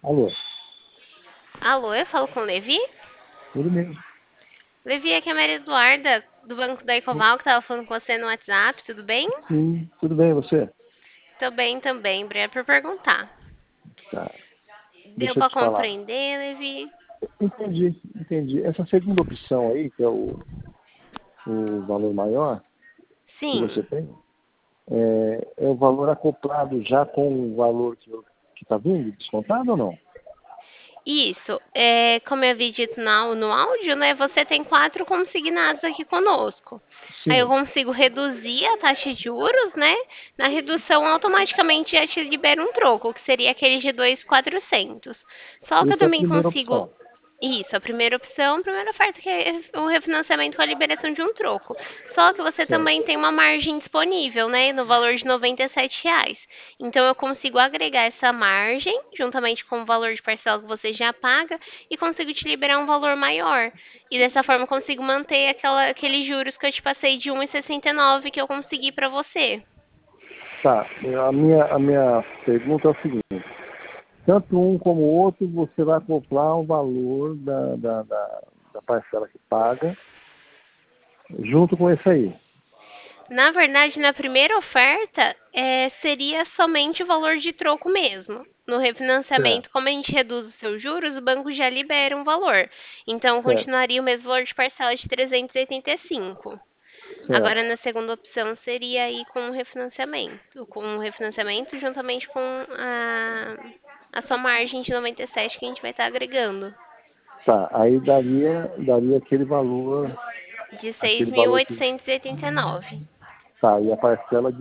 Alô, Alô, eu falo com o Levi? ele mesmo. Levi, aqui é a Maria Eduarda, do Banco da Ecoval, que estava falando com você no WhatsApp, tudo bem? Sim, tudo bem, você? Tô bem também, obrigada por perguntar. Tá, Deu deixa eu para te falar. compreender, Levi? Entendi. Essa segunda opção aí, que é o valor maior que você Sim, tem, é o valor acoplado já com o valor que está vindo, descontado ou não? isso. Como eu havia dito no áudio, né? Você tem 4 consignados aqui conosco. Aí eu Sim, consigo reduzir a taxa de juros, né? Na redução, automaticamente já te libera um troco, que seria aquele de 2.400. Só que eu essa é a também primeira consigo. opção. Isso, a primeira opção, a primeira oferta, que é o refinanciamento com a liberação de um troco. Só que você Certo. também tem uma margem disponível, né? No valor de R$ 97. Então eu consigo agregar essa margem juntamente com o valor de parcela que você já paga e consigo te liberar um valor maior. E dessa forma eu consigo manter aqueles juros que eu te passei de 1,69 que eu consegui para você. Tá, a minha pergunta é o seguinte: tanto um como o outro, você vai acoplar o valor da parcela que paga junto com esse aí. Na verdade, na primeira oferta, seria somente o valor de troco mesmo. No Certo, refinanciamento, como a gente reduz os seus juros, o banco já libera um valor. Então, certo, continuaria o mesmo valor de parcela de 385. Agora, certo. na segunda opção, seria aí com o refinanciamento. Com o refinanciamento juntamente com a sua margem de 97 que a gente vai estar agregando. Tá, aí daria De seis aquele mil valor que. oitocentos e oitenta e nove. Tá, e a parcela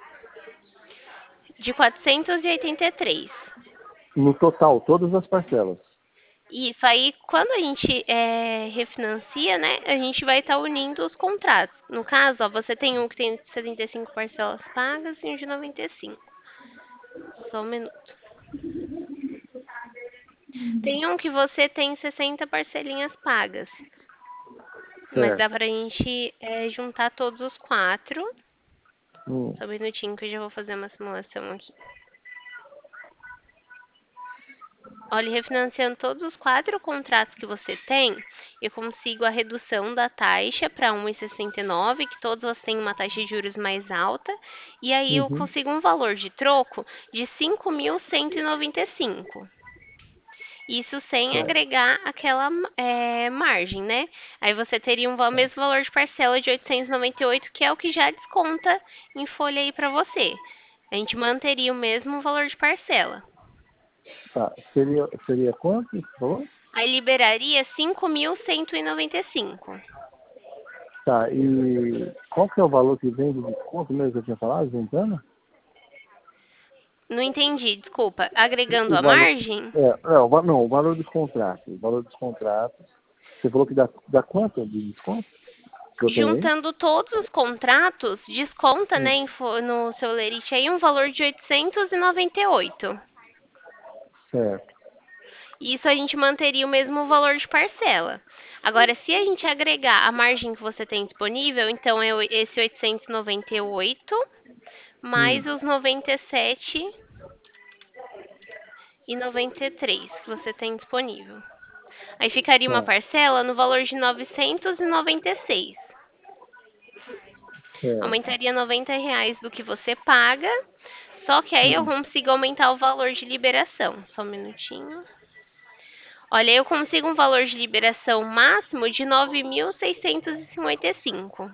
De 483. no total, todas as parcelas. Isso aí, quando a gente refinancia, né, a gente vai estar unindo os contratos. No caso, ó, você tem um que tem 75 parcelas pagas e um de 95. Só um minuto. Tem um que você tem 60 parcelinhas pagas. Mas dá Certo. pra gente juntar todos os quatro. Hum, Só um minutinho que eu já vou fazer uma simulação aqui. Olha, refinanciando todos os 4 contratos que você tem, eu consigo a redução da taxa para 1,69, que todos elas têm uma taxa de juros mais alta, e aí eu uhum, consigo um valor de troco de 5.195. Isso sem certo. agregar aquela margem, né? Aí você teria mesmo valor de parcela de 898, que é o que já desconta em folha aí para você. A gente manteria o mesmo valor de parcela. Tá, seria quanto? Você falou? Aí liberaria 5.195. Tá, e qual que é o valor que vem do desconto mesmo que eu tinha falado, juntando? Não entendi, desculpa. Agregando O a valor. margem, Não, o valor dos contratos. O valor dos contratos. Você falou que dá quanto de desconto que eu tenho aí? juntando todos os contratos, desconta, né, Hum, no seu lerite aí um valor de 898. certo. Isso a gente manteria o mesmo valor de parcela. Agora, se a gente agregar a margem que você tem disponível, então é esse 898 mais Hum, os 97,93 que você tem disponível. Aí ficaria uma certo, parcela no valor de 996. certo. Aumentaria R$ 90 do que você paga, só que aí eu Hum, consigo aumentar o valor de liberação. Só um minutinho. Olha, eu consigo um valor de liberação máximo de 9.655.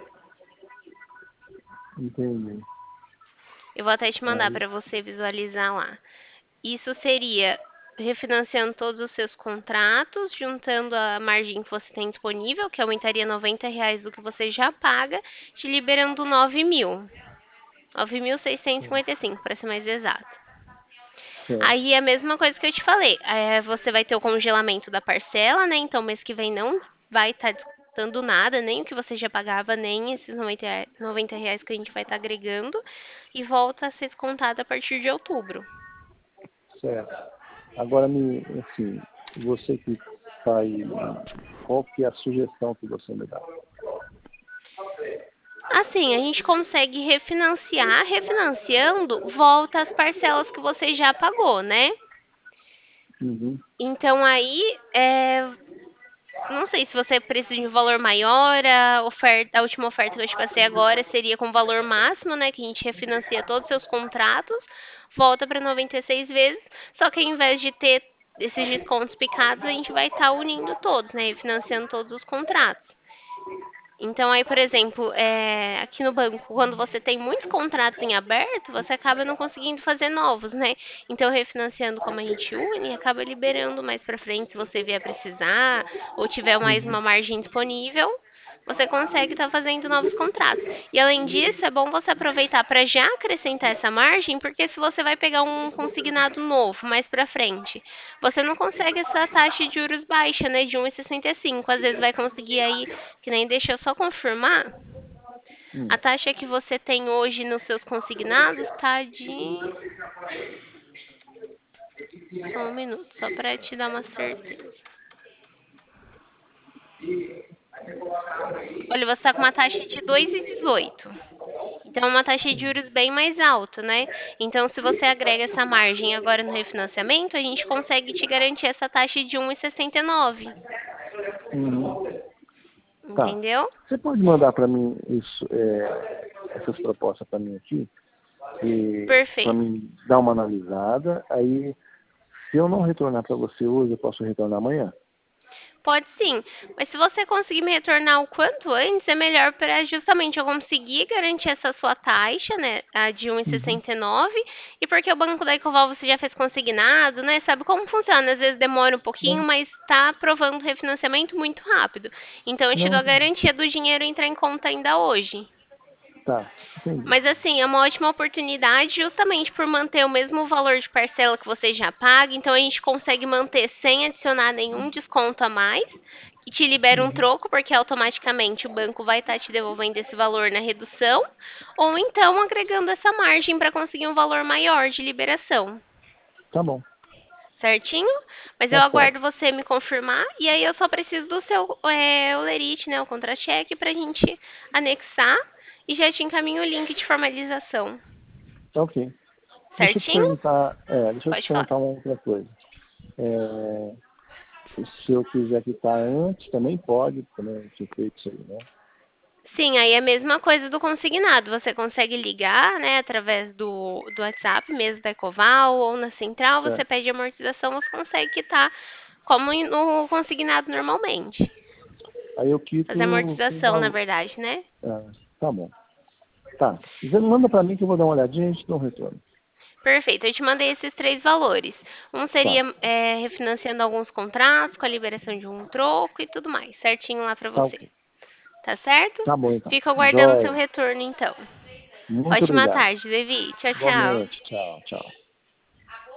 entendi. Eu vou até te mandar Aí, para você visualizar lá. Isso seria refinanciando todos os seus contratos, juntando a margem que você tem disponível, que aumentaria R$ 90 do que você já paga, te liberando 9.000. 9.655, para ser mais exato. certo, Aí é a mesma coisa que eu te falei. Você vai ter o congelamento da parcela, né? Então mês que vem não vai estar descontando nada, nem o que você já pagava, nem esses R$ 90 que a gente vai estar agregando. E volta a ser descontado a partir de outubro. certo. Agora, assim, você que está aí, qual que é a sugestão que você me dá? Assim, a gente consegue refinanciar, refinanciando, volta as parcelas que você já pagou, né? Uhum. Então aí, não sei se você precisa de um valor maior, a última oferta que eu te passei agora seria com valor máximo, né? Que a gente refinancia todos os seus contratos, volta para 96 vezes, só que ao invés de ter esses descontos picados, a gente vai estar unindo todos, né? Refinanciando todos os contratos. Então, aí, por exemplo, aqui no banco, quando você tem muitos contratos em aberto, você acaba não conseguindo fazer novos, né? Então, refinanciando como a gente une, acaba liberando mais para frente, se você vier precisar, ou tiver mais Uhum. uma margem disponível, você consegue estar fazendo novos contratos. E além disso, é bom você aproveitar para já acrescentar essa margem, porque se você vai pegar um consignado novo mais para frente, você não consegue essa taxa de juros baixa, né, de 1,65. Às vezes vai conseguir aí, que nem deixa eu só confirmar, Hum. a taxa que você tem hoje nos seus consignados tá de... Só um minuto, só para te dar uma certeza. Olha, você está com uma taxa de 2,18. Então, é uma taxa de juros bem mais alta, né? Então, se você agrega essa margem agora no refinanciamento, a gente consegue te garantir essa taxa de 1,69. Uhum. Tá. Entendeu? Você pode mandar para mim essas propostas para mim aqui, para Perfeito. mim dar uma analisada. Aí, se eu não retornar para você hoje, eu posso retornar amanhã? Pode sim, mas se você conseguir me retornar o quanto antes, é melhor para justamente eu conseguir garantir essa sua taxa, né, a de Uhum. 1,69, e porque o Banco da Ecoval você já fez consignado, né, sabe como funciona, às vezes demora um pouquinho, Não, mas está aprovando o refinanciamento muito rápido. Então eu te dou não, a garantia do dinheiro entrar em conta ainda hoje. tá, entendi. Mas assim, é uma ótima oportunidade justamente por manter o mesmo valor de parcela que você já paga. Então a gente consegue manter sem adicionar nenhum desconto a mais, que te libera um Uhum. troco, porque automaticamente o banco vai estar te devolvendo esse valor na redução, ou então agregando essa margem para conseguir um valor maior de liberação. Tá bom, Certinho? Mas eu tá aguardo certo. você me confirmar e aí eu só preciso do seu olerite, né, o contra-cheque, para a gente anexar e já te encaminho o link de formalização. Tá ok. Certinho? Deixa eu te Pode falar. perguntar uma outra coisa. É, se eu quiser quitar antes, também pode, também ser feito isso aí, né? Sim, aí é a mesma coisa do consignado. Você consegue ligar, né, através do WhatsApp mesmo da Ecoval ou na central, você Certo. pede amortização, você consegue quitar como no consignado normalmente. Aí eu Fazer quito com amortização, na valor. verdade, né? Tá bom. Tá. Você manda pra mim que eu vou dar uma olhadinha e a gente dá um retorno. Perfeito, eu te mandei esses três valores. Um Tá. seria refinanciando alguns contratos, com a liberação de um troco e tudo mais, certinho lá pra Tá você. ok. Tá certo? Tá bom então. Fico aguardando o seu Joia. retorno, então. Muito Ótima obrigado. tarde, Levi. Tchau, tchau. Igualmente. Tchau, tchau.